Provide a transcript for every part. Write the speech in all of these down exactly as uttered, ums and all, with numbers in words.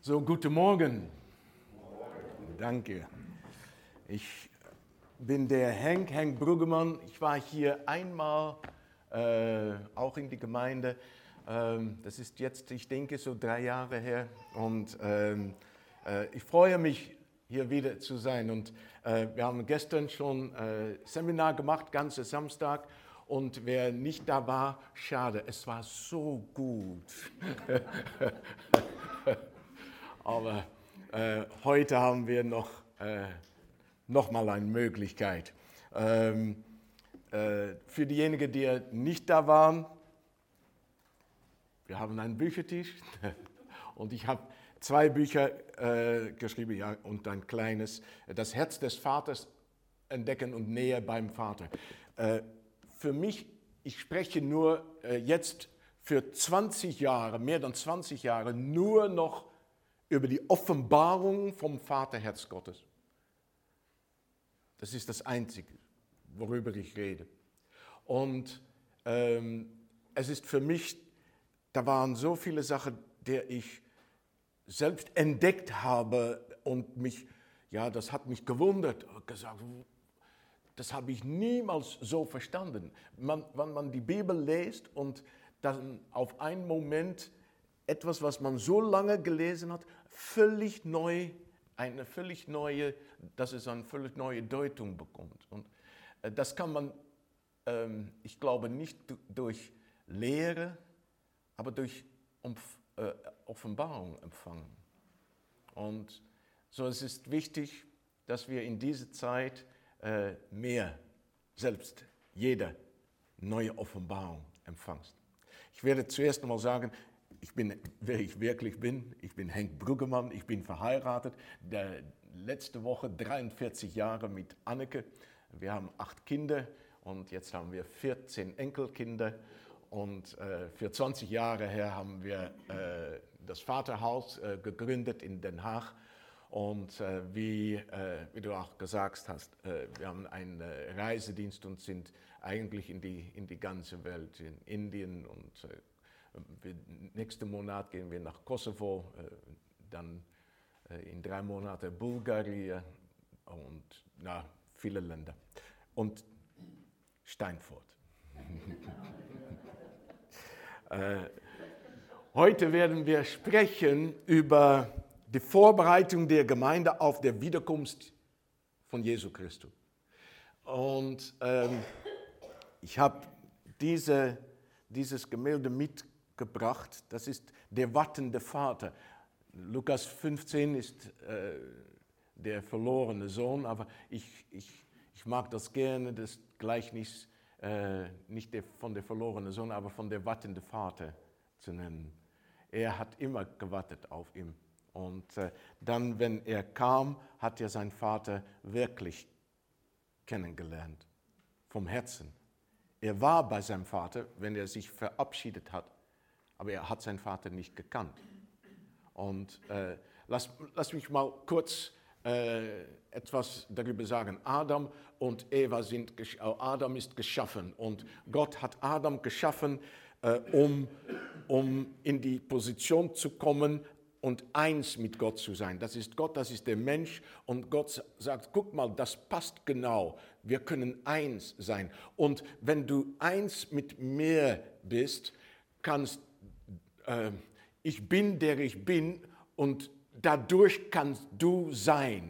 So, guten Morgen. Danke. Ich bin der Henk, Henk Bruggemann. Ich war hier einmal äh, auch in die Gemeinde. Ähm, das ist jetzt, ich denke, so drei Jahre her. Und ähm, äh, ich freue mich, hier wieder zu sein. Und äh, wir haben gestern schon äh, Seminar gemacht, ganze Samstag. Und wer nicht da war, schade, es war so gut. Aber äh, heute haben wir noch, äh, noch mal eine Möglichkeit. Ähm, äh, für diejenigen, die nicht da waren, wir haben einen Büchertisch und ich habe zwei Bücher äh, geschrieben, ja, und ein kleines, Das Herz des Vaters entdecken und Nähe beim Vater. Äh, für mich, ich spreche nur äh, jetzt für zwanzig Jahre, mehr als zwanzig Jahre, nur noch über die Offenbarung vom Vaterherz Gottes. Das ist das Einzige, worüber ich rede. Und ähm, es ist für mich, da waren so viele Sachen, die ich selbst entdeckt habe und mich, ja, das hat mich gewundert, gesagt, das habe ich niemals so verstanden. Man, wenn man die Bibel liest und dann auf einen Moment etwas, was man so lange gelesen hat, völlig neu, eine völlig neue, dass es eine völlig neue Deutung bekommt. Und äh, das kann man, ähm, ich glaube, nicht d- durch Lehre, aber durch Umf- äh, Offenbarung empfangen. Und so es ist wichtig, dass wir in dieser Zeit äh, mehr, selbst jeder, neue Offenbarung empfangen. Ich werde zuerst einmal sagen, ich bin, wer ich wirklich bin. Ich bin Henk Bruggemann, ich bin verheiratet. Der, letzte Woche dreiundvierzig Jahre mit Anneke. Wir haben acht Kinder und jetzt haben wir vierzehn Enkelkinder. Und äh, für zwanzig Jahre her haben wir äh, das Vaterhaus äh, gegründet in Den Haag. Und äh, wie, äh, wie du auch gesagt hast, äh, wir haben einen äh, Reisedienst und sind eigentlich in die, in die ganze Welt, in Indien und äh, nächsten Monat gehen wir nach Kosovo, dann in drei Monaten Bulgarien und na, viele Länder. Und Steinfurt. äh, heute werden wir sprechen über die Vorbereitung der Gemeinde auf die Wiederkunft von Jesu Christus. Und ähm, ich habe diese, dieses Gemälde mitgebracht. gebracht. Das ist der wartende Vater. Lukas fünfzehn ist äh, der verlorene Sohn, aber ich, ich, ich mag das gerne, das Gleichnis äh, nicht der, von der verlorenen Sohn, aber von der wartende Vater zu nennen. Er hat immer gewartet auf ihn. Und äh, dann, wenn er kam, hat er seinen Vater wirklich kennengelernt, vom Herzen. Er war bei seinem Vater, wenn er sich verabschiedet hat. Aber er hat seinen Vater nicht gekannt. Und äh, lass, lass mich mal kurz äh, etwas darüber sagen. Adam und Eva sind, Adam ist geschaffen und Gott hat Adam geschaffen, äh, um, um in die Position zu kommen und eins mit Gott zu sein. Das ist Gott, das ist der Mensch und Gott sagt, guck mal, das passt genau. Wir können eins sein. Und wenn du eins mit mir bist, kannst ich bin, der ich bin, und dadurch kannst du sein.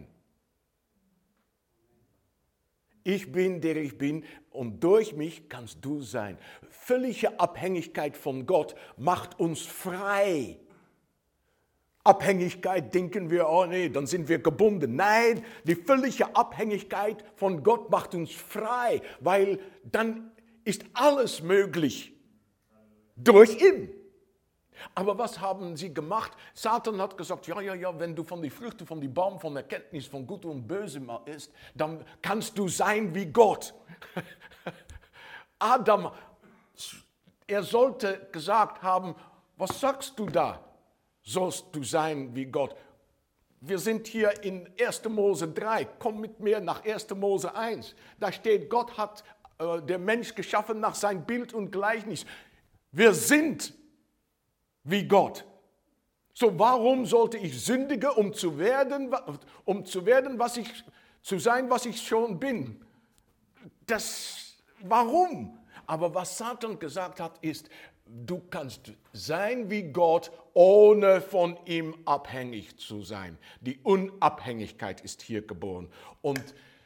Ich bin, der ich bin, und durch mich kannst du sein. Völlige Abhängigkeit von Gott macht uns frei. Abhängigkeit denken wir, oh nee, dann sind wir gebunden. Nein, die völlige Abhängigkeit von Gott macht uns frei, weil dann ist alles möglich durch ihn. Aber was haben sie gemacht? Satan hat gesagt, ja, ja, ja, wenn du von den Früchten von dem Baum von Erkenntnis von Gut und Böse isst, dann kannst du sein wie Gott. Adam, er sollte gesagt haben, was sagst du da? Sollst du sein wie Gott? Wir sind hier in erster Mose drei, komm mit mir nach erster Mose eins. Da steht, Gott hat äh, der Mensch geschaffen nach sein Bild und Gleichnis. Wir sind wie Gott. So, warum sollte ich sündigen, um zu werden, um zu werden, was ich, zu sein, was ich schon bin? Das, warum? Aber was Satan gesagt hat, ist, du kannst sein wie Gott, ohne von ihm abhängig zu sein. Die Unabhängigkeit ist hier geboren. Und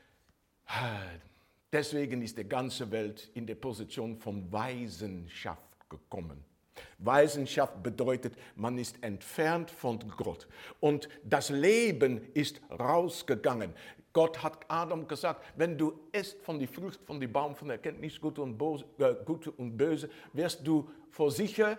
deswegen ist die ganze Welt in die Position von Weisenschaft gekommen. Weisenschaft bedeutet, man ist entfernt von Gott. Und das Leben ist rausgegangen. Gott hat Adam gesagt, wenn du isst von der Frucht, von dem Baum von der Erkenntnis Gut und Böse, äh, Gut und Böse, wirst du vor sicher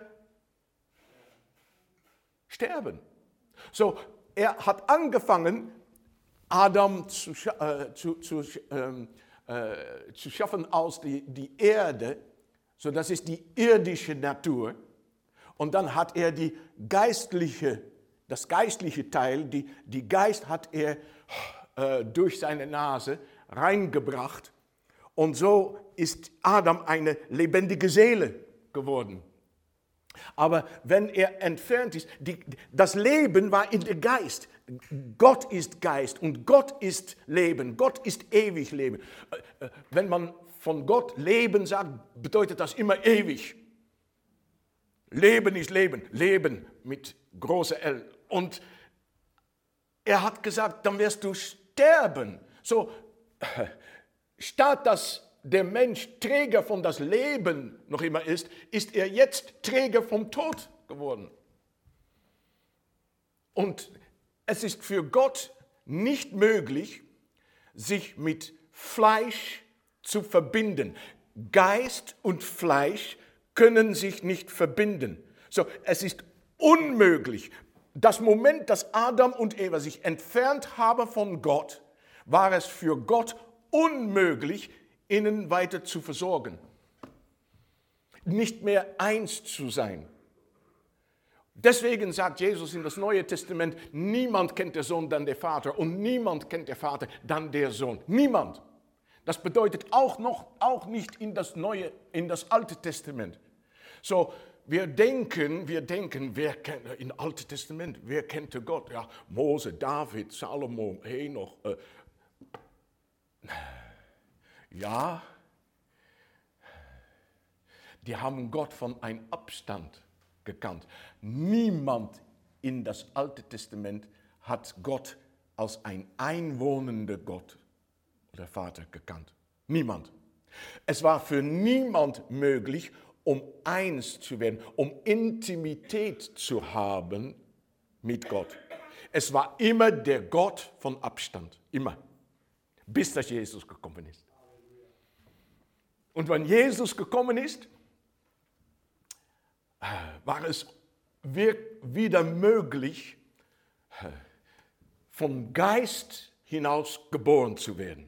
sterben. So, er hat angefangen, Adam zu, äh, zu, zu, ähm, äh, zu schaffen aus die, die Erde. So, das ist die irdische Natur. Und dann hat er die geistliche, das geistliche Teil, die, die Geist hat er äh, durch seine Nase reingebracht. Und so ist Adam eine lebendige Seele geworden. Aber wenn er entfernt ist, die, das Leben war in der Geist. Gott ist Geist und Gott ist Leben. Gott ist ewig Leben. Wenn man von Gott Leben sagt, bedeutet das immer ewig. Leben ist Leben. Leben mit großer L. Und er hat gesagt, dann wirst du sterben. So, statt dass der Mensch Träger von das Leben noch immer ist, ist er jetzt Träger vom Tod geworden. Und es ist für Gott nicht möglich, sich mit Fleisch zu verbinden. Geist und Fleisch können sich nicht verbinden. So, es ist unmöglich. Das Moment, dass Adam und Eva sich entfernt haben von Gott, war es für Gott unmöglich, ihnen weiter zu versorgen. Nicht mehr eins zu sein. Deswegen sagt Jesus in das Neue Testament, niemand kennt den Sohn, dann der Vater. Und niemand kennt den Vater, dann der Sohn. Niemand. Das bedeutet auch noch, auch nicht in das Neue, in das Alte Testament. So, wir denken, wir denken, wer kennt, im Alten Testament, wer kannte Gott? Ja, Mose, David, Salomo, Henoch. Äh, ja, die haben Gott von einem Abstand gekannt. Niemand in das Alte Testament hat Gott als ein einwohnender Gott oder Vater gekannt. Niemand. Es war für niemand möglich, um eins zu werden, um Intimität zu haben mit Gott. Es war immer der Gott von Abstand. Immer. Bis dass Jesus gekommen ist. Und wenn Jesus gekommen ist, war es wieder möglich, vom Geist hinaus geboren zu werden.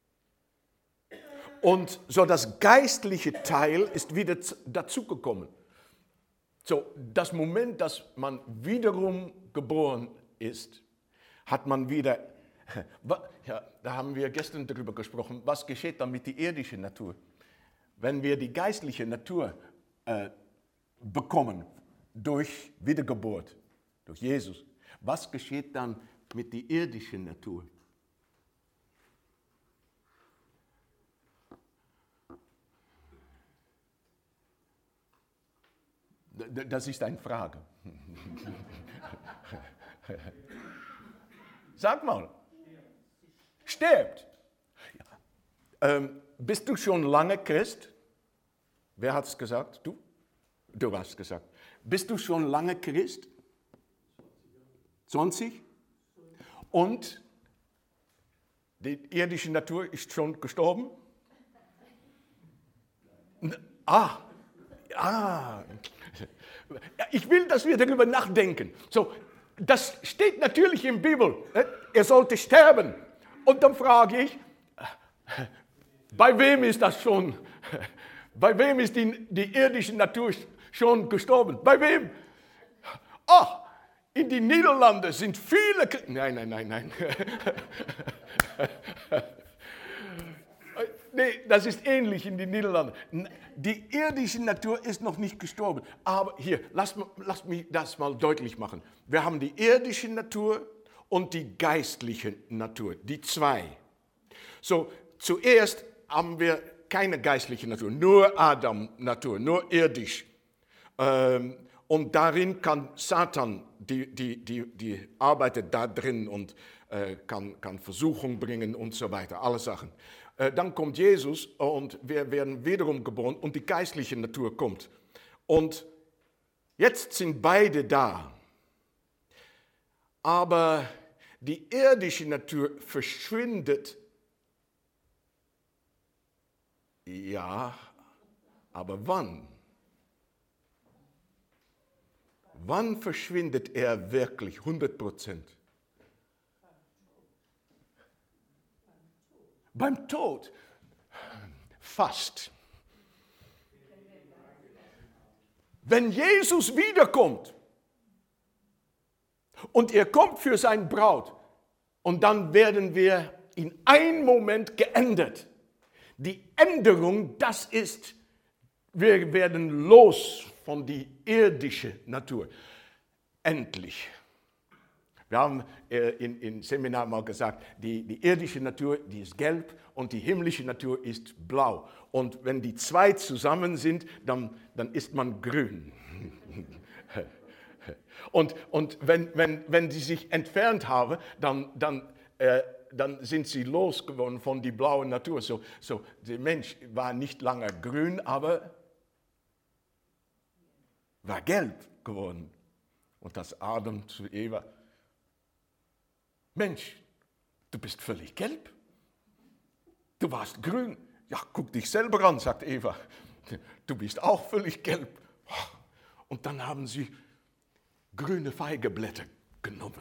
Und so das geistliche Teil ist wieder dazugekommen. So, das Moment, dass man wiederum geboren ist, hat man wieder, ja, da haben wir gestern darüber gesprochen, was geschieht dann mit der irdischen Natur? Wenn wir die geistliche Natur äh, bekommen durch Wiedergeburt, durch Jesus, was geschieht dann mit der irdischen Natur? Das ist eine Frage. Sag mal. Stirbt. Ja. Ähm, bist du schon lange Christ? Wer hat es gesagt? Du? Du hast gesagt. Bist du schon lange Christ? zwanzig? Und die irdische Natur ist schon gestorben? Ah, ah. Ich will, dass wir darüber nachdenken. So, das steht natürlich in der Bibel. Er sollte sterben. Und dann frage ich, bei wem ist das schon? Bei wem ist die, die irdische Natur schon gestorben? Bei wem? Ah, in den Niederlanden sind viele... Nein, nein, nein, nein. Nee, das ist ähnlich in den Niederlanden. Die irdische Natur ist noch nicht gestorben. Aber hier, lass, lass mich das mal deutlich machen. Wir haben die irdische Natur und die geistliche Natur, die zwei. So, zuerst haben wir keine geistliche Natur, nur Adam-Natur, nur irdisch. Ähm, und darin kann Satan, die, die, die, die arbeitet da drin und äh, kann, kann Versuchung bringen und so weiter, alle Sachen. Äh, dann kommt Jesus und wir werden wiederum geboren und die geistliche Natur kommt. Und jetzt sind beide da. Aber die irdische Natur verschwindet. Ja, aber wann? Wann verschwindet er wirklich hundert Prozent? Beim Tod. Fast. Wenn Jesus wiederkommt und er kommt für seine Braut und dann werden wir in einem Moment geändert. Die Änderung, das ist, wir werden los von der irdischen Natur. Endlich. Wir haben äh, in, im Seminar mal gesagt, die, die irdische Natur, die ist gelb und die himmlische Natur ist blau. Und wenn die zwei zusammen sind, dann, dann ist man grün. und und wenn, wenn, wenn die sich entfernt haben, dann, dann, äh, dann sind sie losgeworden von der blauen Natur. So, so, der Mensch war nicht lange grün, aber war gelb geworden. Und das Adam zu Eva: Mensch, du bist völlig gelb. Du warst grün. Ja, guck dich selber an, sagt Eva. Du bist auch völlig gelb. Und dann haben sie grüne Feigeblätter genommen,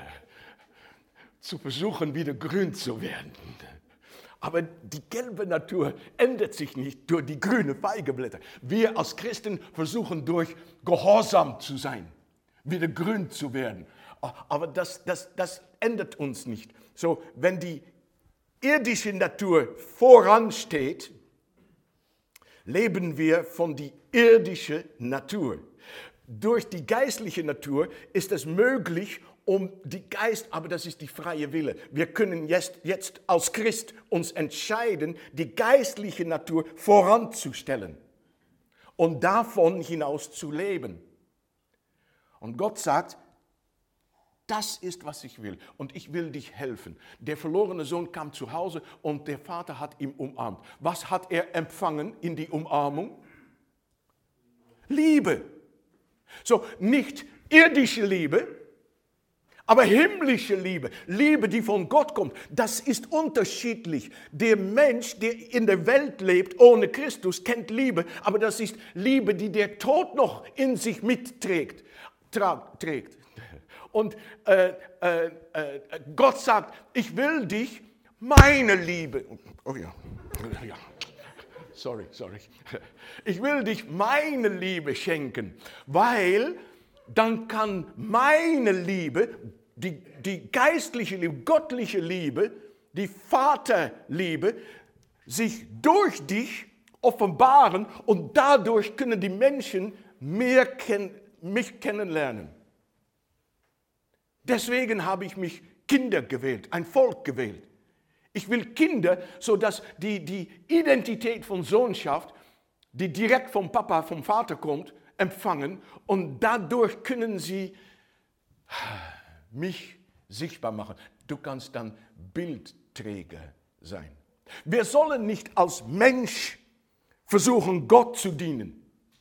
zu versuchen, wieder grün zu werden. Aber die gelbe Natur ändert sich nicht durch die grünen Feigeblätter. Wir als Christen versuchen durch Gehorsam zu sein, wieder grün zu werden. Aber das, das, das ändert uns nicht. So, wenn die irdische Natur voransteht, leben wir von der irdischen Natur. Durch die geistliche Natur ist es möglich, um die Geist, aber das ist die freie Wille. Wir können jetzt, jetzt als Christ uns entscheiden, die geistliche Natur voranzustellen und davon hinaus zu leben. Und Gott sagt, das ist, was ich will und ich will dich helfen. Der verlorene Sohn kam zu Hause und der Vater hat ihn umarmt. Was hat er empfangen in die Umarmung? Liebe. So, nicht irdische Liebe, aber himmlische Liebe, Liebe, die von Gott kommt. Das ist unterschiedlich. Der Mensch, der in der Welt lebt ohne Christus, kennt Liebe, aber das ist Liebe, die der Tod noch in sich mitträgt. Tra- trägt. Und äh, äh, äh, Gott sagt, ich will dich, meine Liebe, oh ja, ja. sorry, sorry, ich will dich meine Liebe schenken, weil dann kann meine Liebe, die, die geistliche Liebe, göttliche Liebe, die Vaterliebe, sich durch dich offenbaren und dadurch können die Menschen mehr ken- mich kennenlernen. Deswegen habe ich mich Kinder gewählt, ein Volk gewählt. Ich will Kinder, sodass die, die Identität von Sohnschaft, die direkt vom Papa, vom Vater kommt, empfangen und dadurch können sie mich sichtbar machen. Du kannst dann Bildträger sein. Wir sollen nicht als Mensch versuchen, Gott zu dienen.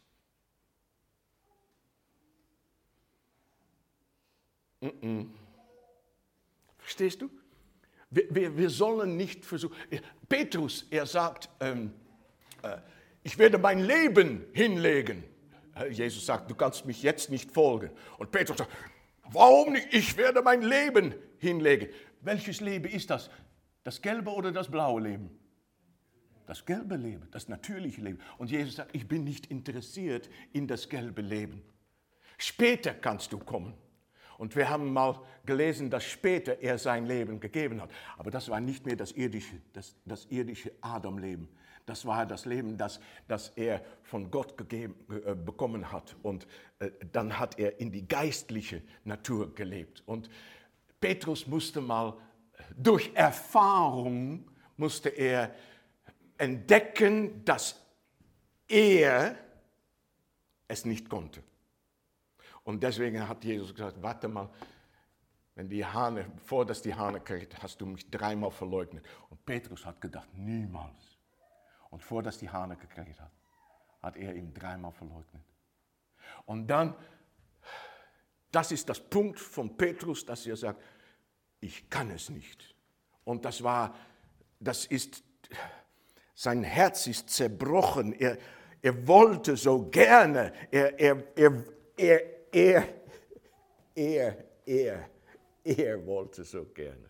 Mm-mm. Verstehst du? Wir, wir, wir sollen nicht versuchen. Petrus, er sagt, ähm, äh, ich werde mein Leben hinlegen. Jesus sagt, du kannst mich jetzt nicht folgen. Und Petrus sagt, warum nicht? Ich werde mein Leben hinlegen. Welches Leben ist das? Das gelbe oder das blaue Leben? Das gelbe Leben, das natürliche Leben. Und Jesus sagt, ich bin nicht interessiert in das gelbe Leben. Später kannst du kommen. Und wir haben mal gelesen, dass später er sein Leben gegeben hat. Aber das war nicht mehr das irdische, das, das irdische Adam-Leben. Das war das Leben, das, das er von Gott gegeben, äh, bekommen hat. Und äh, dann hat er in die geistliche Natur gelebt. Und Petrus musste mal durch Erfahrung, musste er entdecken, dass er es nicht konnte. Und deswegen hat Jesus gesagt, warte mal, wenn die Hahne, bevor das die Hahne kriegt, hast du mich dreimal verleugnet. Und Petrus hat gedacht, niemals. Und vor dass die Hahne gekriegt hat, hat er ihn dreimal verleugnet. Und dann, das ist das Punkt von Petrus, dass er sagt, ich kann es nicht. Und das war, das ist, sein Herz ist zerbrochen. Er, er wollte so gerne, er, er, er, er, er, er, er, er wollte so gerne.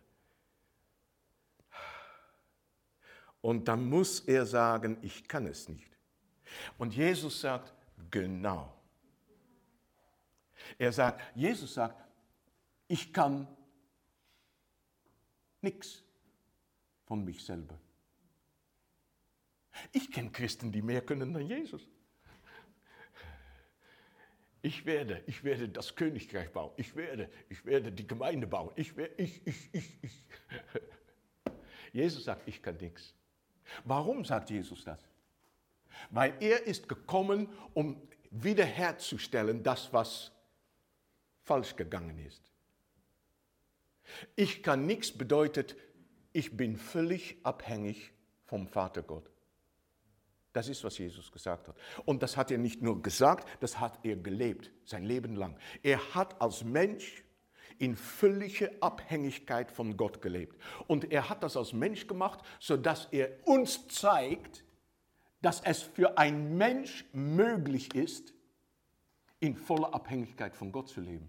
Und dann muss er sagen, ich kann es nicht. Und Jesus sagt, genau. Er sagt, Jesus sagt, ich kann nichts von mich selber. Ich kenne Christen, die mehr können dann Jesus. Ich werde, ich werde das Königreich bauen. Ich werde, ich werde die Gemeinde bauen. Ich werde, ich, ich, ich, ich. Jesus sagt, ich kann nichts. Warum sagt Jesus das? Weil er ist gekommen, um wiederherzustellen, das, was falsch gegangen ist. Ich kann nichts bedeutet, ich bin völlig abhängig vom Vater Gott. Das ist, was Jesus gesagt hat. Und das hat er nicht nur gesagt, das hat er gelebt, sein Leben lang. Er hat als Mensch in völlige Abhängigkeit von Gott gelebt. Und er hat das als Mensch gemacht, sodass er uns zeigt, dass es für einen Mensch möglich ist, in voller Abhängigkeit von Gott zu leben.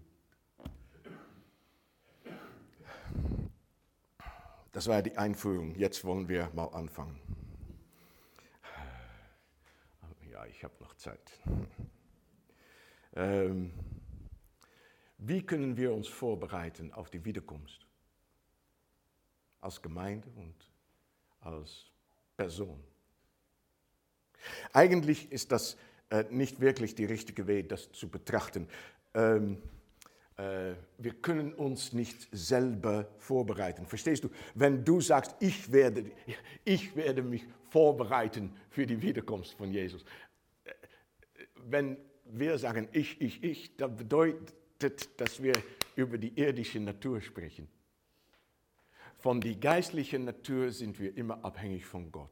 Das war die Einführung. Jetzt wollen wir mal anfangen. Ja, ich habe noch Zeit. Ähm, wie können wir uns vorbereiten auf die Wiederkunft? Als Gemeinde und als Person. Eigentlich ist das äh, nicht wirklich der richtige Weg, das zu betrachten. Ähm, äh, wir können uns nicht selber vorbereiten. Verstehst du? Wenn du sagst, ich werde, ich werde mich vorbereiten für die Wiederkunft von Jesus. Wenn wir sagen, ich, ich, ich, dann bedeutet, dass wir über die irdische Natur sprechen. Von der geistlichen Natur sind wir immer abhängig von Gott.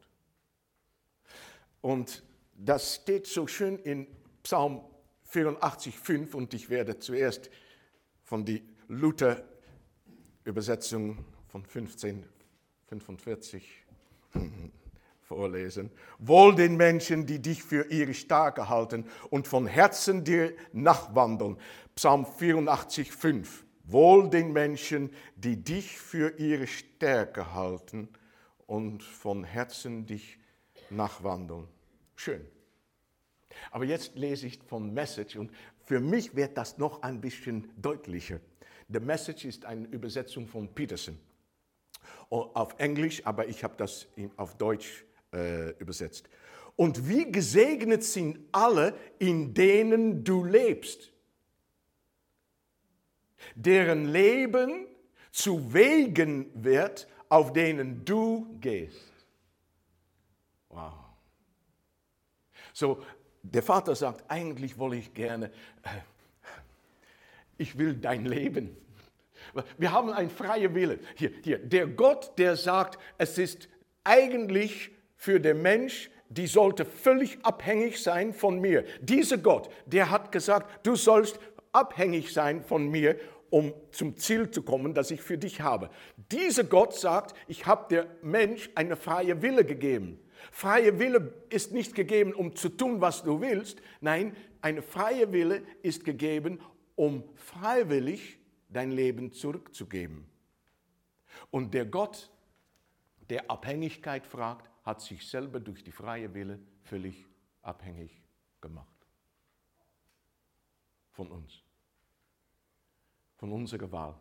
Und das steht so schön in Psalm vierundachtzig, fünf und ich werde zuerst von der Luther-Übersetzung von fünfzehn fünfundvierzig vorlesen. Wohl den Menschen, die dich für ihre Stärke halten und von Herzen dir nachwandeln. Psalm vierundachtzig, fünf. Wohl den Menschen, die dich für ihre Stärke halten und von Herzen dich nachwandeln. Schön. Aber jetzt lese ich von Message und für mich wird das noch ein bisschen deutlicher. The Message ist eine Übersetzung von Peterson. Auf Englisch, aber ich habe das auf Deutsch äh, übersetzt. Und wie gesegnet sind alle, in denen du lebst, deren Leben zu Wegen wird, auf denen du gehst. Wow. So, der Vater sagt, eigentlich wolle ich gerne, äh, ich will dein Leben. Wir haben einen freien Willen. Hier, hier, der Gott, der sagt, es ist eigentlich für den Mensch, die sollte völlig abhängig sein von mir. Dieser Gott, der hat gesagt, du sollst abhängig sein von mir, um zum Ziel zu kommen, das ich für dich habe. Dieser Gott sagt, ich habe dem Mensch eine freie Wille gegeben. Freie Wille ist nicht gegeben, um zu tun, was du willst. Nein, eine freie Wille ist gegeben, um freiwillig dein Leben zurückzugeben. Und der Gott, der Abhängigkeit fragt, hat sich selber durch die freie Wille völlig abhängig gemacht. Von uns. von unserer Wahl.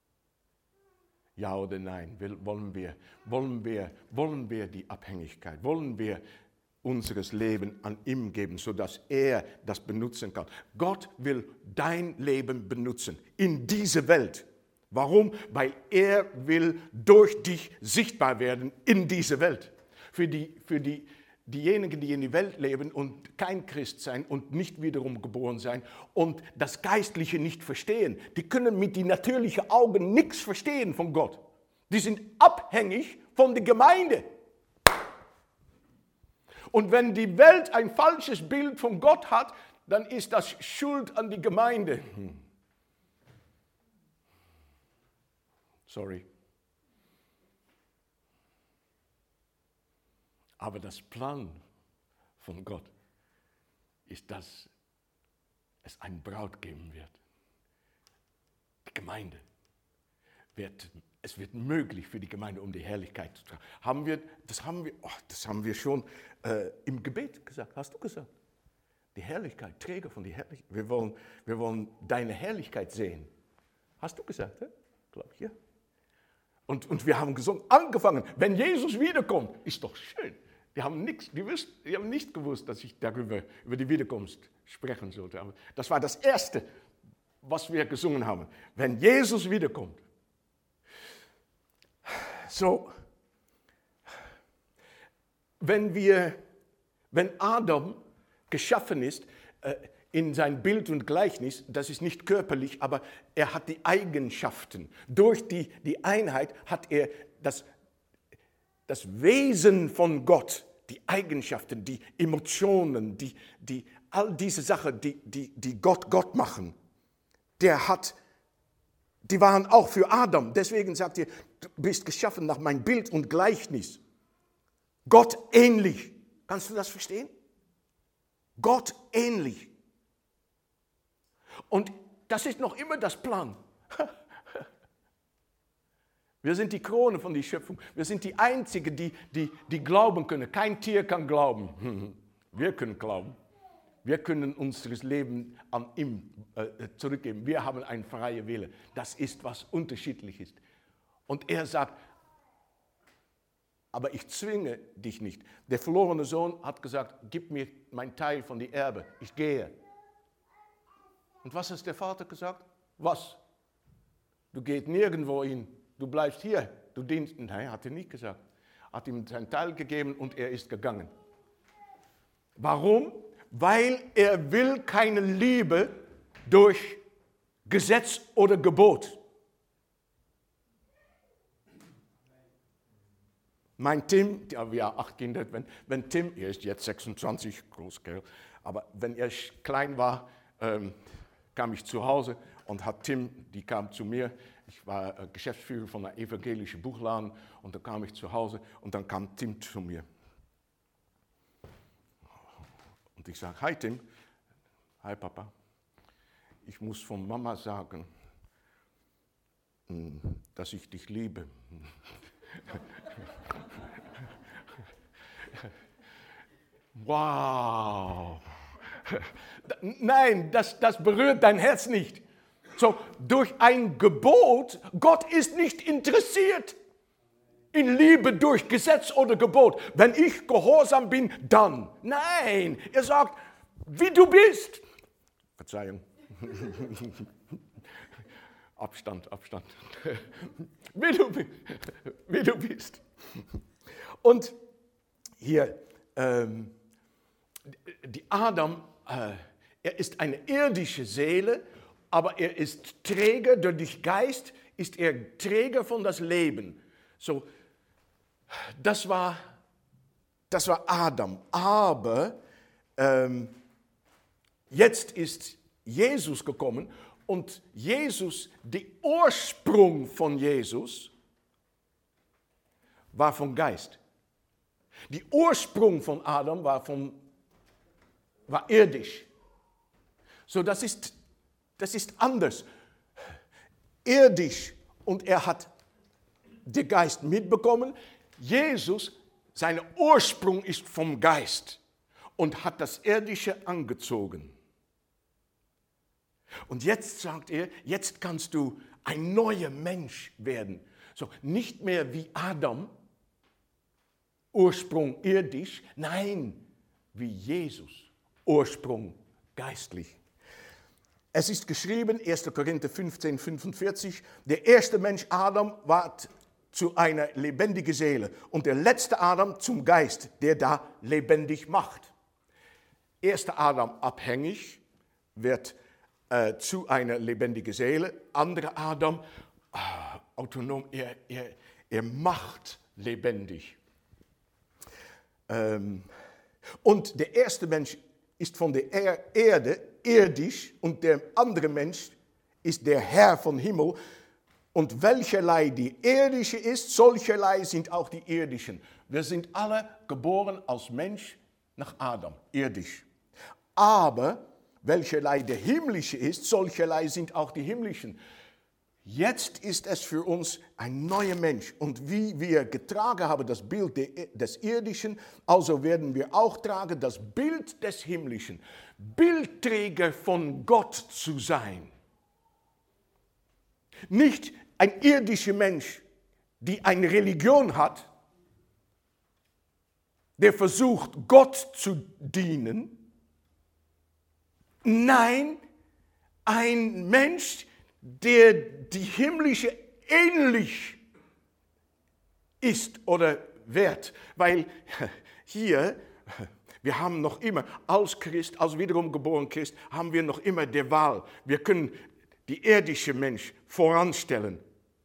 Ja oder nein? Wollen wir, wollen wir, wollen wir die Abhängigkeit? Wollen wir unseres Leben an ihm geben, sodass er das benutzen kann? Gott will dein Leben benutzen in dieser Welt. Warum? Weil er will durch dich sichtbar werden in dieser Welt. Für die, für die, diejenigen, die in die Welt leben und kein Christ sein und nicht wiederum geboren sein und das Geistliche nicht verstehen, die können mit den natürlichen Augen nichts verstehen von Gott. Die sind abhängig von der Gemeinde. Und wenn die Welt ein falsches Bild von Gott hat, dann ist das Schuld an die Gemeinde. Hm. Sorry. Aber das Plan von Gott ist, dass es eine Braut geben wird. Die Gemeinde. Wird, es wird möglich für die Gemeinde, um die Herrlichkeit zu tragen. Haben wir, das, haben wir, oh, das haben wir schon äh, im Gebet gesagt. Hast du gesagt? Die Herrlichkeit, Träger von der Herrlichkeit. Wir wollen, wir wollen deine Herrlichkeit sehen. Hast du gesagt, glaube ich, ja. Und, und wir haben gesungen, angefangen, wenn Jesus wiederkommt, ist doch schön. Die haben, nix, die, wüssten, die haben nicht gewusst, dass ich darüber, über die Wiederkunft sprechen sollte. Aber das war das Erste, was wir gesungen haben. Wenn Jesus wiederkommt. So, wenn wir, wenn Adam geschaffen ist, äh, in sein Bild und Gleichnis, das ist nicht körperlich, aber er hat die Eigenschaften. Durch die, die Einheit hat er das, das Wesen von Gott, die Eigenschaften, die Emotionen, die, die, all diese Sachen, die, die, die Gott Gott machen. Der hat, die waren auch für Adam. Deswegen sagt er, du bist geschaffen nach meinem Bild und Gleichnis. Gott ähnlich. Kannst du das verstehen? Gott ähnlich. Und das ist noch immer das Plan. Wir sind die Krone von der Schöpfung. Wir sind die Einzigen, die, die, die glauben können. Kein Tier kann glauben. Wir können glauben. Wir können unser Leben an ihm äh, zurückgeben. Wir haben einen freien Wille. Das ist, was unterschiedlich ist. Und er sagt, aber ich zwinge dich nicht. Der verlorene Sohn hat gesagt, gib mir mein Teil von der Erbe. Ich gehe. Und was hat der Vater gesagt? Was? Du gehst nirgendwo hin. Du bleibst hier. Du dienst. Nein, hat er nicht gesagt. Hat ihm sein Teil gegeben und er ist gegangen. Warum? Weil er will keine Liebe durch Gesetz oder Gebot. Mein Tim, ja, wir haben acht Kinder, wenn, wenn Tim, er ist jetzt sechsundzwanzig, Großkerl, aber wenn er klein war, ähm, kam ich zu Hause und hat Tim, die kam zu mir, ich war äh, Geschäftsführer von einer evangelischen Buchladen und dann kam ich zu Hause und dann kam Tim zu mir. Und ich sage, hi Tim, hi Papa, ich muss von Mama sagen, dass ich dich liebe. Wow. Nein, das, das berührt dein Herz nicht. So, durch ein Gebot, Gott ist nicht interessiert in Liebe durch Gesetz oder Gebot. Wenn ich gehorsam bin, dann. Nein, er sagt, wie du bist. Verzeihung. Abstand, Abstand. Wie du, wie du bist. Und hier, ähm, die Adam, äh, er ist eine irdische Seele, aber er ist Träger, durch den Geist ist er Träger von das Leben. So, das war, das war Adam. Aber ähm, jetzt ist Jesus gekommen und Jesus, der Ursprung von Jesus, war vom Geist. Der Ursprung von Adam war, vom, war irdisch. So, das ist, das ist anders. Irdisch. Und er hat den Geist mitbekommen. Jesus, sein Ursprung ist vom Geist und hat das Irdische angezogen. Und jetzt sagt er, jetzt kannst du ein neuer Mensch werden. So, nicht mehr wie Adam, Ursprung irdisch, nein, wie Jesus, Ursprung geistlich. Es ist geschrieben, erster Korinther fünfzehn, fünfundvierzig, der erste Mensch Adam war zu einer lebendigen Seele und der letzte Adam zum Geist, der da lebendig macht. Erster Adam abhängig, wird äh, zu einer lebendigen Seele, anderer Adam ah, autonom, er, er, er macht lebendig. Ähm, und der erste Mensch ist von der er- Erde irdisch und der andere Mensch ist der Herr vom Himmel. Und welcherlei die irdische ist, solcherlei sind auch die irdischen. Wir sind alle geboren als Mensch nach Adam, irdisch. Aber welcherlei der himmlische ist, solcherlei sind auch die himmlischen. Jetzt ist es für uns ein neuer Mensch. Und wie wir getragen haben, das Bild des Irdischen, also werden wir auch tragen, das Bild des Himmlischen. Bildträger von Gott zu sein. Nicht ein irdischer Mensch, der eine Religion hat, der versucht, Gott zu dienen. Nein, ein Mensch, der die himmlische ähnlich ist oder wird. Weil hier, wir haben noch immer, als Christ, als wiederum geboren Christ, haben wir noch immer die Wahl. Wir können die irdische Mensch voranstellen.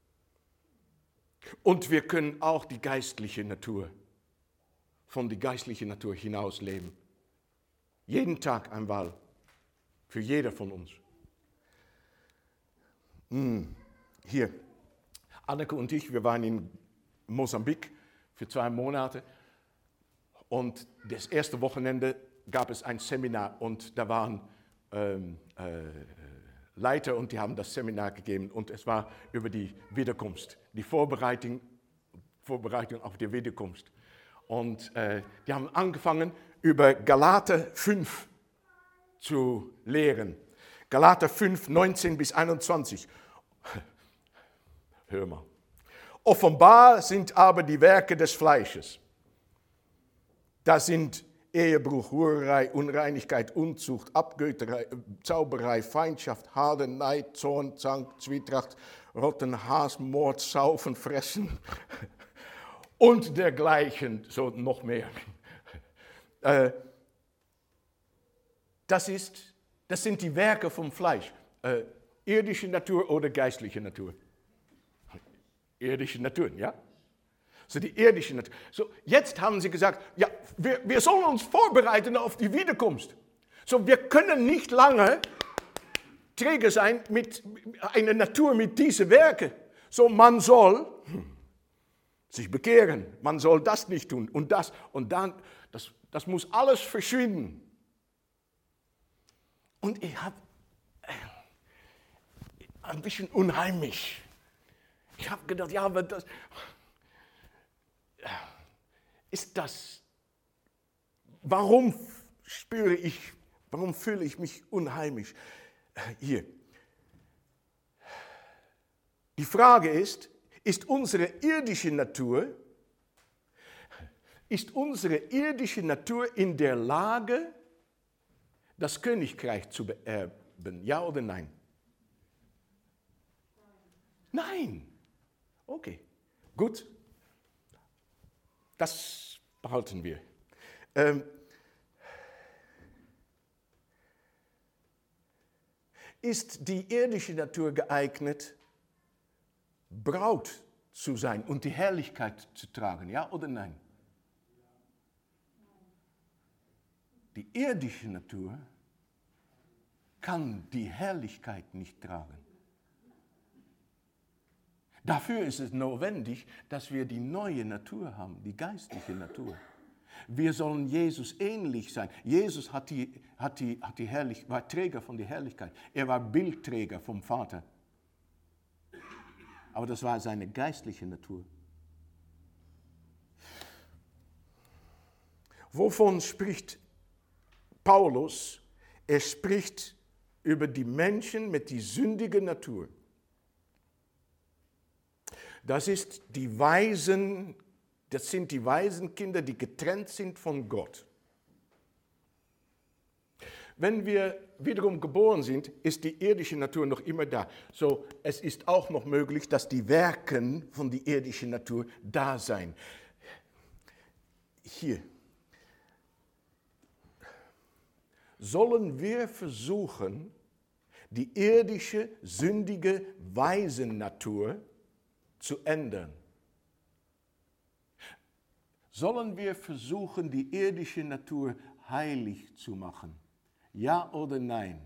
Und wir können auch die geistliche Natur, von der geistlichen Natur hinaus leben. Jeden Tag eine Wahl, für jeder von uns. Hm. Hier, Anneke und ich, wir waren in Mosambik für zwei Monate und das erste Wochenende gab es ein Seminar und da waren ähm, äh, Leiter und die haben das Seminar gegeben und es war über die Wiederkunft, die Vorbereitung, Vorbereitung auf die Wiederkunft. Und äh, die haben angefangen, über Galater fünf zu lehren. Galater fünf, neunzehn bis einundzwanzig. Hör mal. Offenbar sind aber die Werke des Fleisches. Das sind Ehebruch, Hurerei, Unreinigkeit, Unzucht, Abgötterei, Zauberei, Feindschaft, Hader, Neid, Zorn, Zank, Zwietracht, Rotten, Hass, Mord, Saufen, Fressen und dergleichen, so noch mehr. Das, ist, das sind die Werke vom Fleisch. Irdische Natur oder geistliche Natur? Irdische Natur, ja? So die irdische Natur. So, jetzt haben sie gesagt, ja, wir, wir sollen uns vorbereiten auf die Wiederkunft. So, wir können nicht lange Träger sein mit einer Natur mit diesen Werken. So, man soll sich bekehren, man soll das nicht tun und das und dann, das, das muss alles verschwinden. Und ich habe ein bisschen unheimlich. Ich habe gedacht, ja, aber das ist das. Warum spüre ich, warum fühle ich mich unheimlich? Hier. Die Frage ist, ist unsere irdische Natur, ist unsere irdische Natur in der Lage, das Königreich zu beerben? Ja oder nein? Nein. Okay, gut. Das behalten wir. Ähm, ist die irdische Natur geeignet, Braut zu sein und die Herrlichkeit zu tragen? Ja oder nein? Die irdische Natur kann die Herrlichkeit nicht tragen. Dafür ist es notwendig, dass wir die neue Natur haben, die geistliche Natur. Wir sollen Jesus ähnlich sein. Jesus hat die, hat die, hat die Herrlich, war Träger von der Herrlichkeit. Er war Bildträger vom Vater. Aber das war seine geistliche Natur. Wovon spricht Paulus? Er spricht über die Menschen mit die sündige Natur. Das ist die Weisen, das sind die Waisenkinder, die getrennt sind von Gott. Wenn wir wiederum geboren sind, ist die irdische Natur noch immer da. So, es ist auch noch möglich, dass die Werken von der irdischen Natur da sein. Hier. Sollen wir versuchen, die irdische, sündige Waisennatur zu ändern? Sollen wir versuchen, die irdische Natur heilig zu machen? Ja oder nein?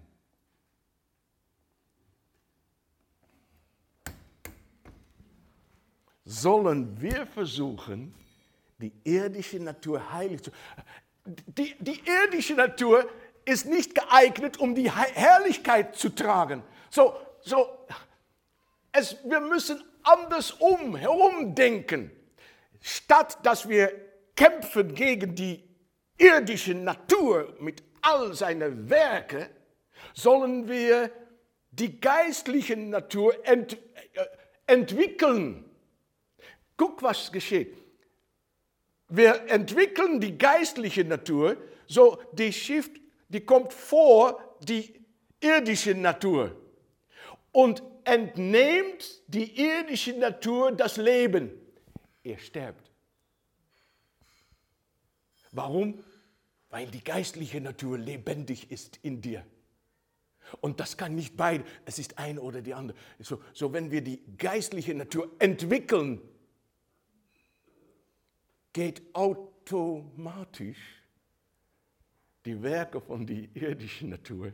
Sollen wir versuchen, die irdische Natur heilig zu machen? Die, die irdische Natur ist nicht geeignet, um die Herrlichkeit zu tragen. So, so, es, wir müssen andersrum herumdenken. Statt dass wir kämpfen gegen die irdische Natur mit all seinen Werken, sollen wir die geistliche Natur ent, äh, entwickeln. Guck, was geschieht. Wir entwickeln die geistliche Natur, so die Schrift, die kommt vor die irdische Natur und entnehmt die irdische Natur das Leben. Er stirbt. Warum? Weil die geistliche Natur lebendig ist in dir. Und das kann nicht beide, es ist eine oder die andere. So, so wenn wir die geistliche Natur entwickeln, geht automatisch die Werke von der irdischen Natur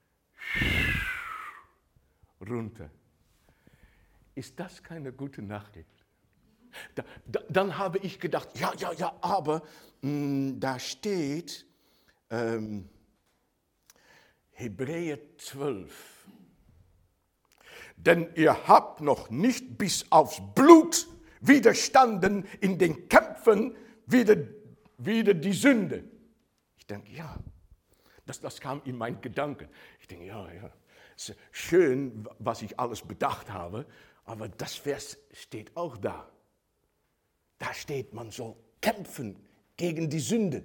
runter. Ist das keine gute Nachricht? Da, da, dann habe ich gedacht, ja, ja, ja, aber mh, da steht ähm, Hebräer zwölf. Denn ihr habt noch nicht bis aufs Blut widerstanden in den Kämpfen wider, wider die Sünde. Ich denke, ja, das, das kam in meinen Gedanken. Ich denke, ja, ja, es ist schön, was ich alles bedacht habe, aber das Vers steht auch da. Da steht, man soll kämpfen gegen die Sünde.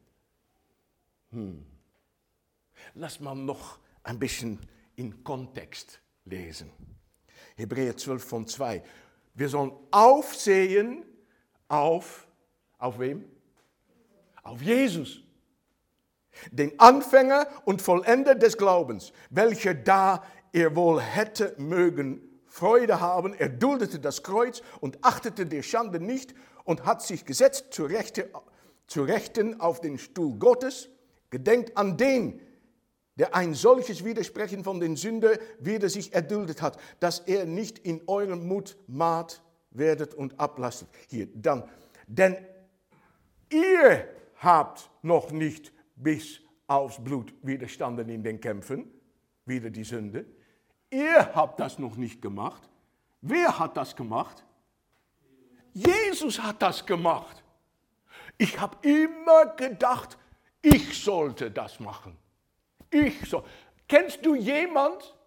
Hm. Lass mal noch ein bisschen in Kontext lesen. Hebräer zwölf von zwei. Wir sollen aufsehen auf, auf wem? Auf Jesus. Den Anfänger und Vollender des Glaubens, welcher da er wohl hätte mögen Freude haben, er duldete das Kreuz und achtete der Schande nicht und hat sich gesetzt zur, Rechte, zur Rechten auf den Stuhl Gottes. Gedenkt an den, der ein solches Widersprechen von den Sündern wider sich erduldet hat, dass er nicht in eurem Mut matt werdet und ablastet. Hier, dann, denn ihr habt noch nicht bis aufs Blut widerstanden in den Kämpfen, wider die Sünde. Ihr habt das noch nicht gemacht. Wer hat das gemacht? Jesus hat das gemacht. Ich habe immer gedacht, ich sollte das machen. Ich soll. Kennst du jemand,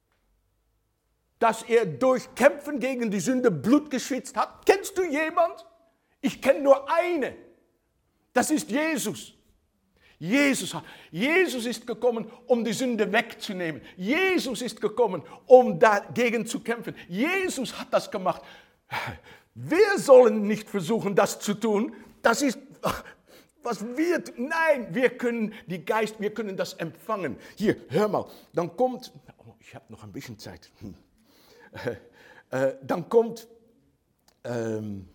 dass er durch Kämpfen gegen die Sünde Blut geschwitzt hat? Kennst du jemand? Ich kenne nur eine. Das ist Jesus. Jesus, hat, Jesus ist gekommen, um die Sünde wegzunehmen. Jesus ist gekommen, um dagegen zu kämpfen. Jesus hat das gemacht. Wir sollen nicht versuchen, das zu tun. Das ist, was wird, nein, wir können die Geist, wir können das empfangen. Hier, hör mal, dann kommt, oh, ich habe noch ein bisschen Zeit. Hm. Äh, äh, dann kommt, ähm,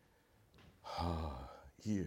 hier,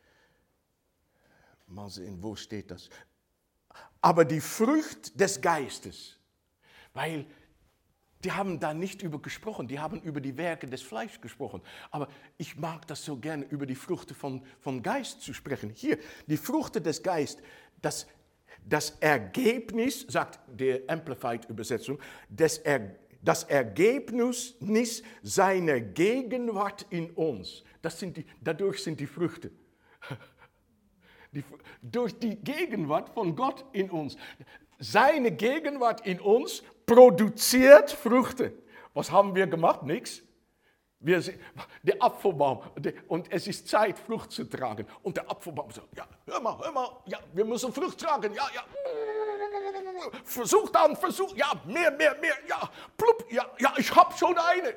mal sehen, wo steht das? Aber die Frucht des Geistes, weil die haben da nicht über gesprochen, die haben über die Werke des Fleisches gesprochen. Aber ich mag das so gerne, über die Früchte von, von Geist zu sprechen. Hier, die Früchte des Geistes, das, das Ergebnis, sagt die Amplified-Übersetzung, das, er, das Ergebnis seiner Gegenwart in uns. Das sind die, dadurch sind die Früchte. Die, durch die Gegenwart von Gott in uns. seine Gegenwart in uns produziert Früchte. Was haben wir gemacht? Nichts. Wir sind, der Apfelbaum, der, und es ist Zeit, Frucht zu tragen. Und der Apfelbaum sagt, ja, hör mal, hör mal, ja, wir müssen Frucht tragen, ja, ja. Versuch dann, versuch, ja, mehr, mehr, mehr, ja, plupp, ja, ja, ich hab schon eine.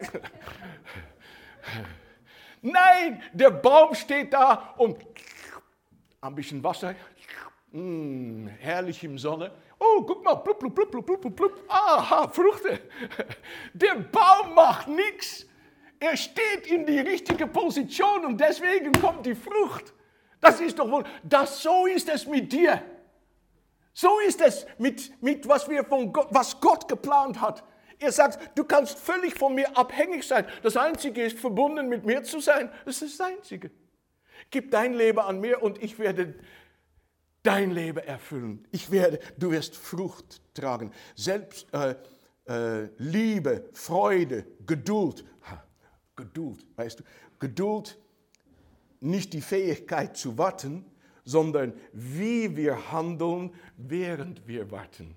Nein, der Baum steht da und ein bisschen Wasser, mm, herrlich im Sonne. Oh, guck mal, plupp, plupp, plupp, plupp, plupp, plupp, aha, Früchte. Der Baum macht nichts. Er steht in die richtige Position und deswegen kommt die Frucht. Das ist doch wohl, das, so ist es mit dir. So ist es mit, mit was, wir von Gott, was Gott geplant hat. Er sagt, du kannst völlig von mir abhängig sein. Das Einzige ist, verbunden mit mir zu sein. Das ist das Einzige. Gib dein Leben an mir und ich werde dein Leben erfüllen. Ich werde, du wirst Frucht tragen. Selbst äh, äh, Liebe, Freude, Geduld. Geduld, weißt du, Geduld, nicht die Fähigkeit zu warten, sondern wie wir handeln, während wir warten.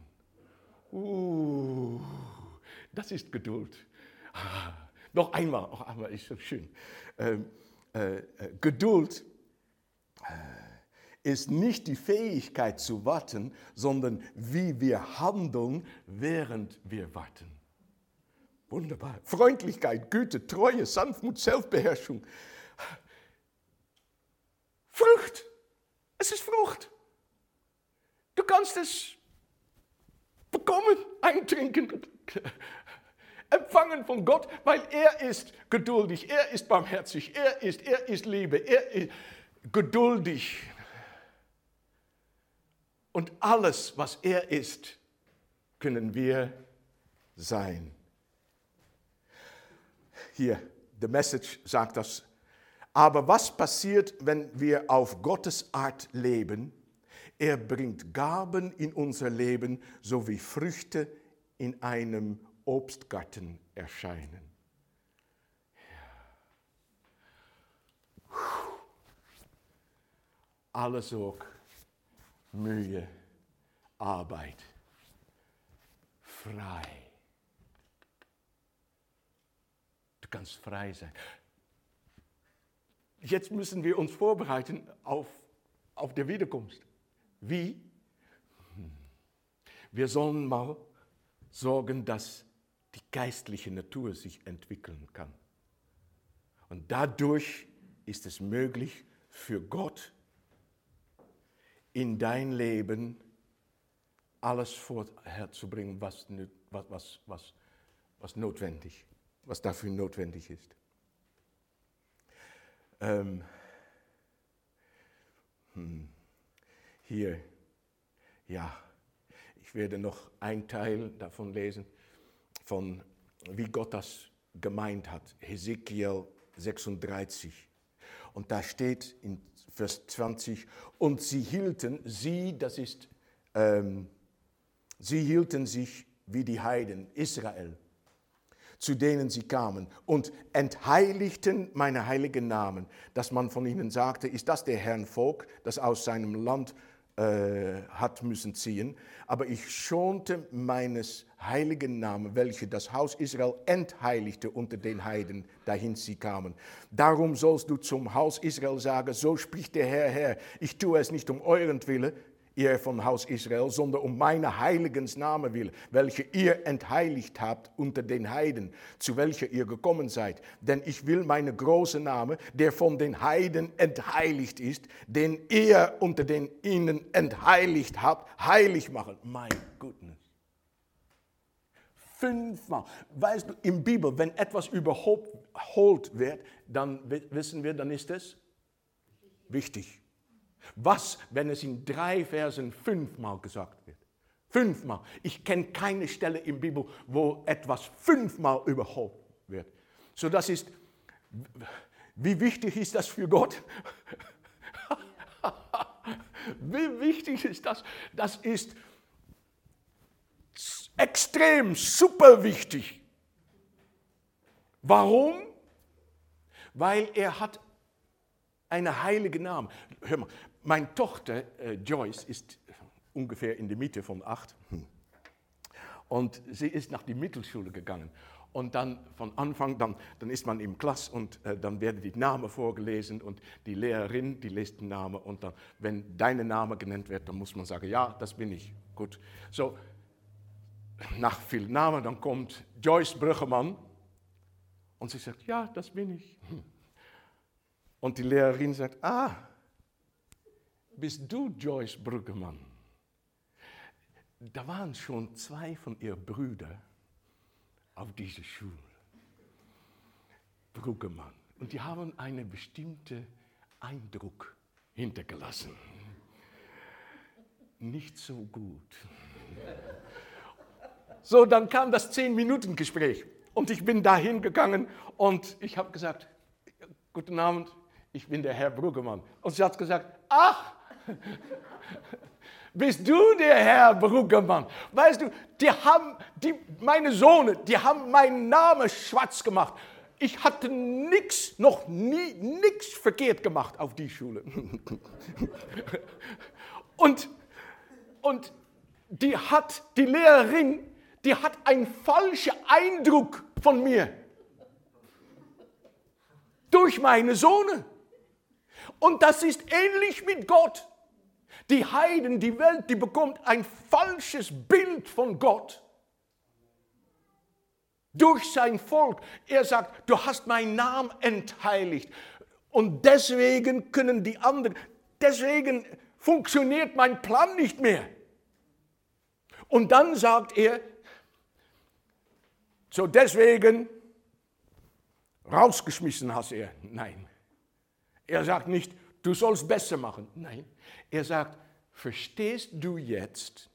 Uh, das ist Geduld. Ah, noch einmal, noch einmal ist so schön. Ähm, äh, Geduld äh, ist nicht die Fähigkeit zu warten, sondern wie wir handeln, während wir warten. Wunderbar. Freundlichkeit, Güte, Treue, Sanftmut, Selbstbeherrschung. Frucht. Es ist Frucht. Du kannst es bekommen, eintrinken, empfangen von Gott, weil er ist geduldig, er ist barmherzig, er ist, er ist Liebe, er ist geduldig. Und alles, was er ist, können wir sein. Hier, the Message sagt das. Aber was passiert, wenn wir auf Gottes Art leben? Er bringt Gaben in unser Leben, so wie Früchte in einem Obstgarten erscheinen. Alle Sorg, Mühe, Arbeit, frei. Du kannst frei sein. Jetzt müssen wir uns vorbereiten auf, auf die Wiederkunft. Wie? Wir sollen mal sorgen, dass die geistliche Natur sich entwickeln kann. Und dadurch ist es möglich für Gott in dein Leben alles vorherzubringen, was, was, was, was notwendig, was dafür notwendig ist. Ähm, hm, hier, ja, ich werde noch einen Teil davon lesen, von wie Gott das gemeint hat. Hesekiel sechsunddreißig. Und da steht in Vers zwanzig, und sie hielten, sie, das ist, ähm, sie hielten sich wie die Heiden, Israel, zu denen sie kamen, und entheiligten meine heiligen Namen, dass man von ihnen sagte, ist das der Herrn Volk, das aus seinem Land äh, hat müssen ziehen. Aber ich schonte meines heiligen Namen, welche das Haus Israel entheiligte unter den Heiden, dahin sie kamen. Darum sollst du zum Haus Israel sagen, so spricht der Herr, Herr, ich tue es nicht um euren Willen, ihr von Haus Israel, sondern um meine heiligen Namen willen, welche ihr entheiligt habt unter den Heiden, zu welcher ihr gekommen seid. Denn ich will meine große Name, der von den Heiden entheiligt ist, den ihr unter den ihnen entheiligt habt, heilig machen. Mein Goodness. Fünfmal. Weißt du, in der Bibel, wenn etwas überholt wird, dann wissen wir, dann ist es wichtig. Was, wenn es in drei Versen fünfmal gesagt wird? Fünfmal. Ich kenne keine Stelle in der Bibel, wo etwas fünfmal überholt wird. So, das ist, wie wichtig ist das für Gott? Wie wichtig ist das? Das ist extrem, super wichtig. Warum? Weil er hat einen heiligen Namen. Hör mal, meine Tochter äh, Joyce ist ungefähr in der Mitte von acht. Und sie ist nach der Mittelschule gegangen. Und dann von Anfang, dann, dann ist man im Klass und äh, dann werden die Namen vorgelesen und die Lehrerin, die liest den Namen und dann, wenn dein Name genannt wird, dann muss man sagen, ja, das bin ich. Gut. So, nach vielen Namen, dann kommt Joyce Brüggemann und sie sagt, ja, das bin ich. Und die Lehrerin sagt, ah, bist du Joyce Brüggemann? Da waren schon zwei von ihren Brüdern auf dieser Schule. Brüggemann. Und die haben einen bestimmten Eindruck hintergelassen. Nicht so gut. So, dann kam das zehn-Minuten-Gespräch. Und ich bin dahin gegangen und ich habe gesagt, guten Abend, ich bin der Herr Brüggemann. Und sie hat gesagt, ach, bist du der Herr Brüggemann? Weißt du, die haben, die, meine Söhne, die haben meinen Namen schwarz gemacht. Ich hatte nichts, noch nie, nichts verkehrt gemacht auf die Schule. und, und die hat, die Lehrerin, die hat einen falschen Eindruck von mir. Durch meine Söhne. Und das ist ähnlich mit Gott. Die Heiden, die Welt, die bekommt ein falsches Bild von Gott. Durch sein Volk. Er sagt, du hast meinen Namen entheiligt. Und deswegen können die anderen, deswegen funktioniert mein Plan nicht mehr. Und dann sagt er, so deswegen rausgeschmissen hast er. Nein. Er sagt nicht, du sollst besser machen. Nein. Er sagt, verstehst du jetzt,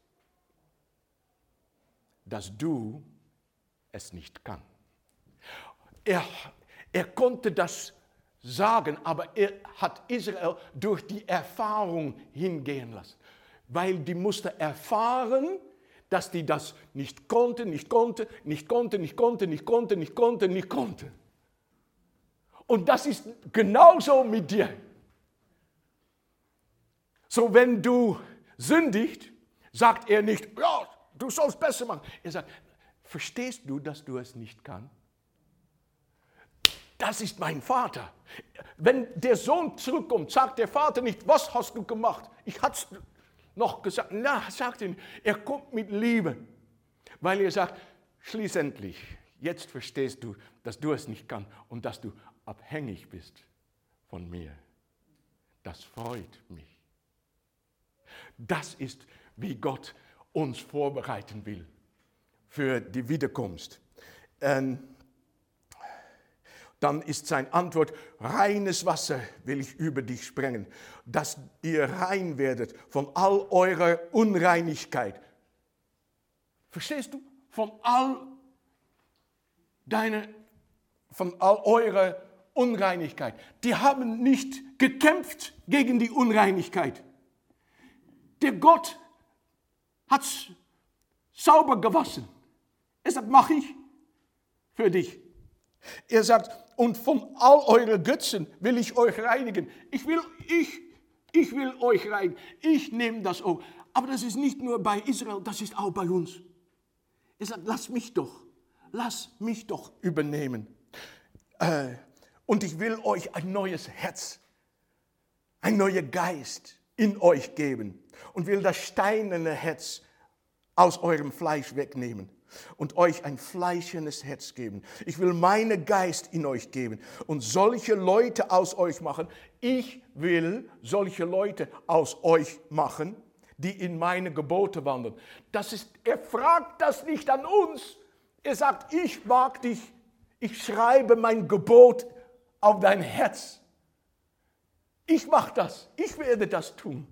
dass du es nicht kannst? Er, er konnte das sagen, aber er hat Israel durch die Erfahrung hingehen lassen. Weil die musste erfahren, dass die das nicht konnte, nicht konnte, nicht konnte, nicht konnte, nicht konnte, nicht konnte, nicht konnte. Und das ist genauso mit dir. So, wenn du sündigst, sagt er nicht, ja, du sollst besser machen. Er sagt, verstehst du, dass du es nicht kannst? Das ist mein Vater. Wenn der Sohn zurückkommt, sagt der Vater nicht, was hast du gemacht? Ich hatte es noch gesagt. Na, sagt er nicht. Er kommt mit Liebe, weil er sagt, schließlich, jetzt verstehst du, dass du es nicht kannst und dass du abhängig bist von mir. Das freut mich. Das ist, wie Gott uns vorbereiten will für die Wiederkunft. Ähm, dann ist seine Antwort, reines Wasser will ich über dich sprengen, dass ihr rein werdet von all eurer Unreinigkeit. Verstehst du? Von all deiner, von all eurer Unreinigkeit. Die haben nicht gekämpft gegen die Unreinigkeit. Der Gott hat es sauber gewaschen. Er sagt, mach ich für dich. Er sagt, und von all euren Götzen will ich euch reinigen. Ich will, ich, ich will euch reinigen. Ich nehme das auch. Aber das ist nicht nur bei Israel, das ist auch bei uns. Er sagt, lass mich doch, lass mich doch übernehmen. Äh, und ich will euch ein neues Herz, ein neuer Geist in euch geben. Und will das steinerne Herz aus eurem Fleisch wegnehmen und euch ein fleischernes Herz geben. Ich will meinen Geist in euch geben und solche Leute aus euch machen. Ich will solche Leute aus euch machen, die in meine Gebote wandeln. Das ist, er fragt das nicht an uns. Er sagt, ich mag dich, ich schreibe mein Gebot auf dein Herz. Ich mache das, ich werde das tun.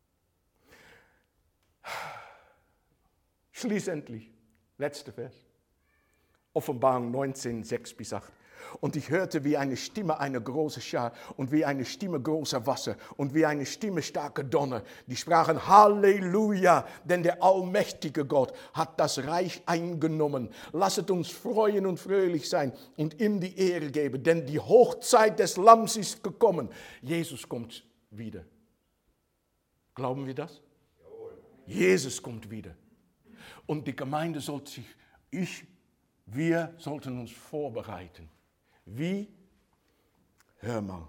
Schließlich, letzter Vers, Offenbarung neunzehn, sechs bis acht. Und ich hörte wie eine Stimme eine große Schar und wie eine Stimme großer Wasser und wie eine Stimme starker Donner. Die sprachen Halleluja, denn der allmächtige Gott hat das Reich eingenommen. Lasset uns freuen und fröhlich sein und ihm die Ehre geben, denn die Hochzeit des Lamms ist gekommen. Jesus kommt wieder. Glauben wir das? Jesus kommt wieder. Und die Gemeinde sollte sich, ich, wir sollten uns vorbereiten. Wie? Hör mal.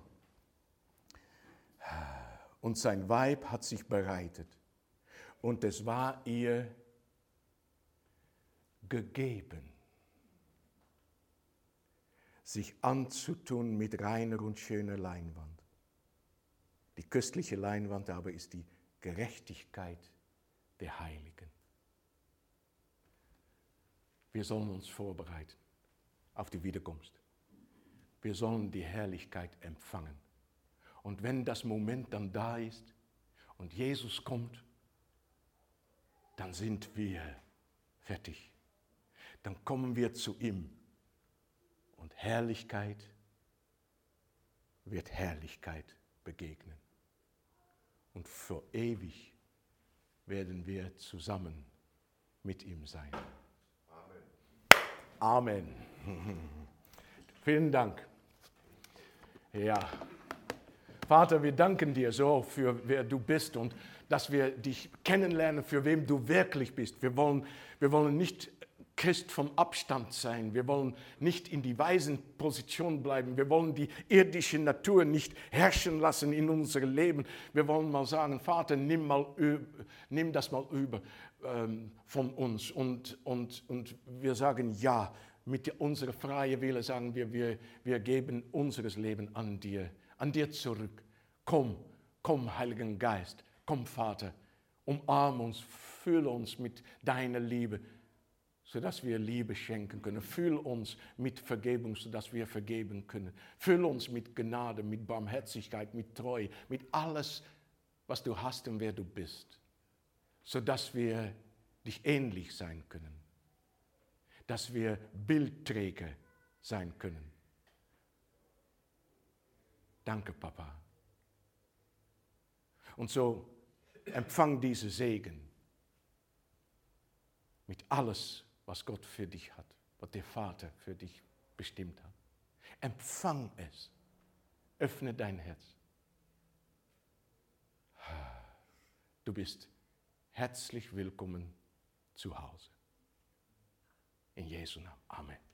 Und sein Weib hat sich bereitet. Und es war ihr gegeben, sich anzutun mit reiner und schöner Leinwand. Die köstliche Leinwand aber ist die Gerechtigkeit der Heiligen. Wir sollen uns vorbereiten auf die Wiederkunft. Wir sollen die Herrlichkeit empfangen. Und wenn das Moment dann da ist und Jesus kommt, dann sind wir fertig. Dann kommen wir zu ihm. Und Herrlichkeit wird Herrlichkeit begegnen. Und für ewig werden wir zusammen mit ihm sein. Amen. Amen. Vielen Dank. Ja. Vater, wir danken dir so für wer du bist und dass wir dich kennenlernen, für wem du wirklich bist. Wir wollen, wir wollen nicht Christ vom Abstand sein. Wir wollen nicht in die Waisenposition bleiben. Wir wollen die irdische Natur nicht herrschen lassen in unserem Leben. Wir wollen mal sagen, Vater, nimm, mal, nimm das mal über ähm, von uns. Und, und, und wir sagen ja, mit unserer freien Wille sagen wir, wir, wir geben unseres Leben an dir, an dir zurück. Komm, komm, Heiligen Geist, komm, Vater, umarm uns, fülle uns mit deiner Liebe, sodass wir Liebe schenken können. Füll uns mit Vergebung, sodass wir vergeben können. Füll uns mit Gnade, mit Barmherzigkeit, mit Treue, mit alles, was du hast und wer du bist, sodass wir dich ähnlich sein können, dass wir Bildträger sein können. Danke, Papa. Und so empfang diese Segen mit alles, was Gott für dich hat, was der Vater für dich bestimmt hat. Empfang es. Öffne dein Herz. Du bist herzlich willkommen zu Hause. In Jesu Namen. Amen.